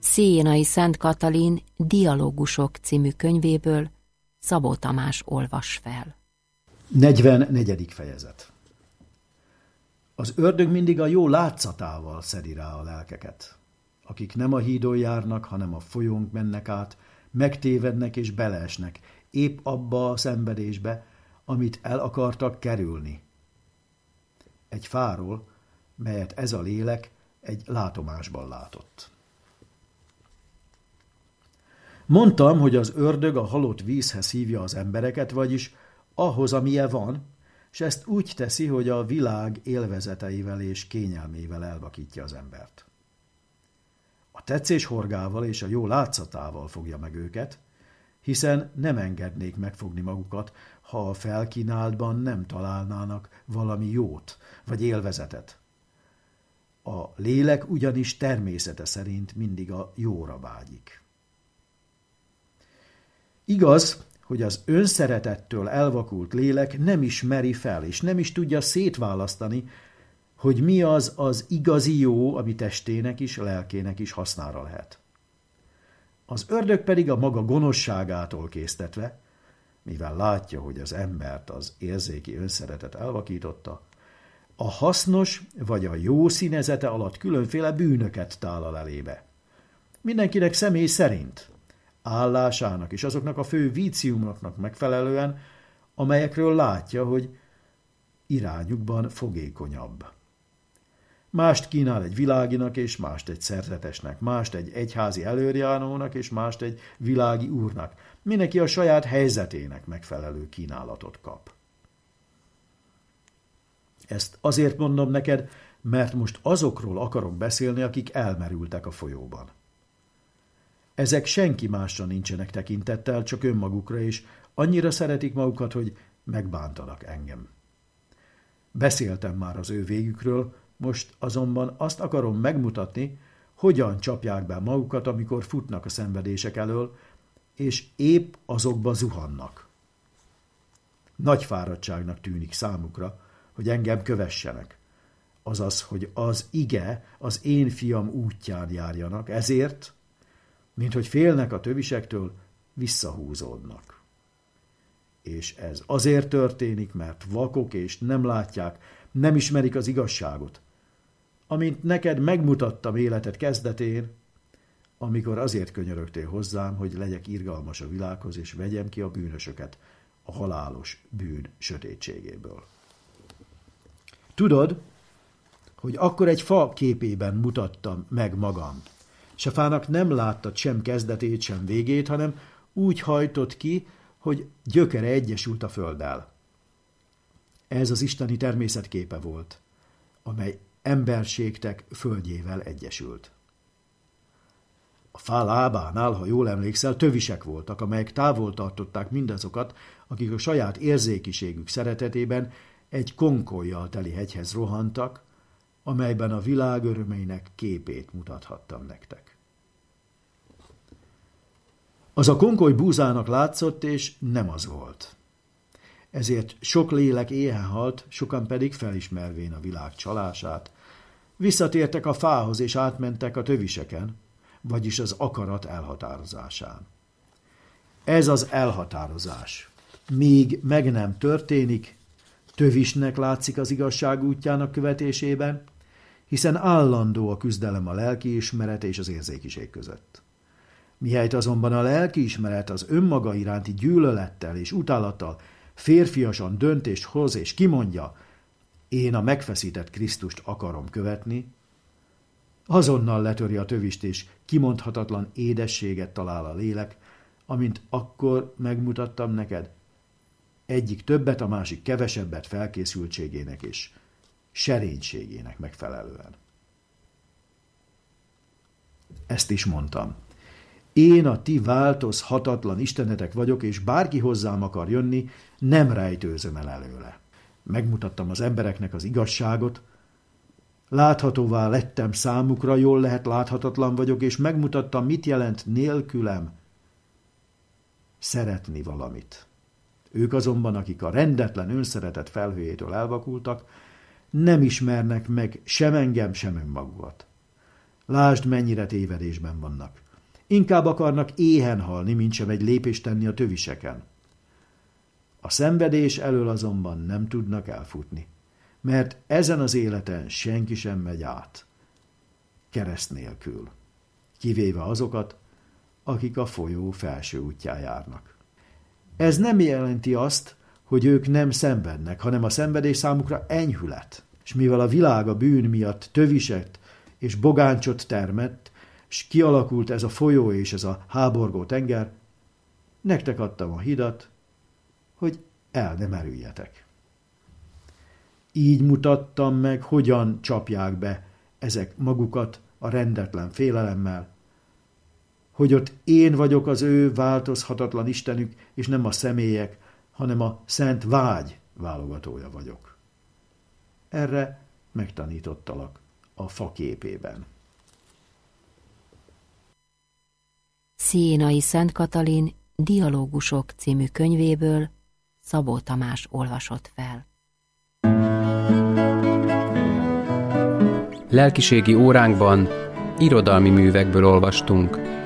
Szénai Szent Katalin Dialógusok című könyvéből Szabó Tamás olvas fel. 44. fejezet. Az ördög mindig a jó látszatával szedi rá a lelkeket. Akik nem a hídon járnak, hanem a folyón mennek át, megtévednek és beleesnek, épp abba a szenvedésbe, amit el akartak kerülni. Egy fáról, melyet ez a lélek egy látomásban látott. Mondtam, hogy az ördög a halott vízhez hívja az embereket, vagyis ahhoz, amilyen van, és ezt úgy teszi, hogy a világ élvezeteivel és kényelmével elvakítja az embert. A tetszéshorgával és a jó látszatával fogja meg őket, hiszen nem engednék megfogni magukat, ha a felkínáltban nem találnának valami jót vagy élvezetet. A lélek ugyanis természete szerint mindig a jóra vágyik. Igaz, hogy az önszeretettől elvakult lélek nem ismeri fel, és nem is tudja szétválasztani, hogy mi az az igazi jó, ami testének is, lelkének is hasznára lehet. Az ördög pedig a maga gonoszságától késztetve, mivel látja, hogy az embert az érzéki önszeretet elvakította, a hasznos vagy a jó színezete alatt különféle bűnöket tálal elébe. Mindenkinek személy szerint, állásának és azoknak a fő víciumoknak megfelelően, amelyekről látja, hogy irányukban fogékonyabb. Mást kínál egy világinak, és mást egy szerzetesnek, mást egy egyházi előrjánónak, és mást egy világi úrnak. Mindenki a saját helyzetének megfelelő kínálatot kap. Ezt azért mondom neked, mert most azokról akarok beszélni, akik elmerültek a folyóban. Ezek senki másra nincsenek tekintettel, csak önmagukra, és annyira szeretik magukat, hogy megbántanak engem. Beszéltem már az ő végükről, most azonban azt akarom megmutatni, hogyan csapják be magukat, amikor futnak a szenvedések elől, és épp azokba zuhannak. Nagy fáradtságnak tűnik számukra, hogy engem kövessenek. Azaz, hogy az ige az én fiam útján járjanak, ezért, minthogy félnek a tövisektől, visszahúzódnak. És ez azért történik, mert vakok és nem látják, nem ismerik az igazságot, amint neked megmutattam életed kezdetén, amikor azért könyörögtél hozzám, hogy legyek irgalmas a világhoz, és vegyem ki a bűnösöket a halálos bűn sötétségéből. Tudod, hogy akkor egy fa képében mutattam meg magam, s a fának nem láttad sem kezdetét, sem végét, hanem úgy hajtott ki, hogy gyökere egyesült a földdel. Ez az isteni természetképe volt, amely emberségtek földjével egyesült. A fá lábánál, ha jól emlékszel, tövisek voltak, amelyek távol tartották mindazokat, akik a saját érzékiségük szeretetében egy konkollyal teli hegyhez rohantak, amelyben a világ örömeinek képét mutathattam nektek. Az a konkoly búzának látszott, és nem az volt. Ezért sok lélek éhen halt, sokan pedig felismervén a világ csalását, visszatértek a fához és átmentek a töviseken, vagyis az akarat elhatározásán. Ez az elhatározás. Míg meg nem történik, tövisnek látszik az igazság útjának követésében, hiszen állandó a küzdelem a lelkiismeret és az érzékiség között. Mihelyt azonban a lelkiismeret az önmaga iránti gyűlölettel és utálattal férfiasan döntést hoz és kimondja, én a megfeszített Krisztust akarom követni, azonnal letöri a tövist és kimondhatatlan édességet talál a lélek, amint akkor megmutattam neked, egyik többet, a másik kevesebbet felkészültségének és serénységének megfelelően. Ezt is mondtam. Én a ti változhatatlan istenetek vagyok, és bárki hozzám akar jönni, nem rejtőzöm el előle. Megmutattam az embereknek az igazságot, láthatóvá lettem számukra, jól lehet láthatatlan vagyok, és megmutattam, mit jelent nélkülem szeretni valamit. Ők azonban, akik a rendetlen önszeretet felhőjétől elvakultak, nem ismernek meg sem engem, sem önmagukat. Lásd, mennyire tévedésben vannak. Inkább akarnak éhen halni, mintsem egy lépést tenni a töviseken. A szenvedés elől azonban nem tudnak elfutni, mert ezen az életen senki sem megy át kereszt nélkül, kivéve azokat, akik a folyó felső útján járnak. Ez nem jelenti azt, hogy ők nem szenvednek, hanem a szenvedés számukra enyhület. És mivel a világ a bűn miatt töviset és bogáncsot termett, és kialakult ez a folyó és ez a háborgó tenger, nektek adtam a hidat, hogy el ne merüljetek. Így mutattam meg, hogyan csapják be ezek magukat a rendetlen félelemmel, hogy ott én vagyok az ő változhatatlan Istenük, és nem a személyek, hanem a szent vágy válogatója vagyok. Erre megtanítottalak a fa képében. Sziénai Szent Katalin Dialógusok című könyvéből Szabó Tamás olvasott fel. Lelkiségi óránkban irodalmi művekből olvastunk.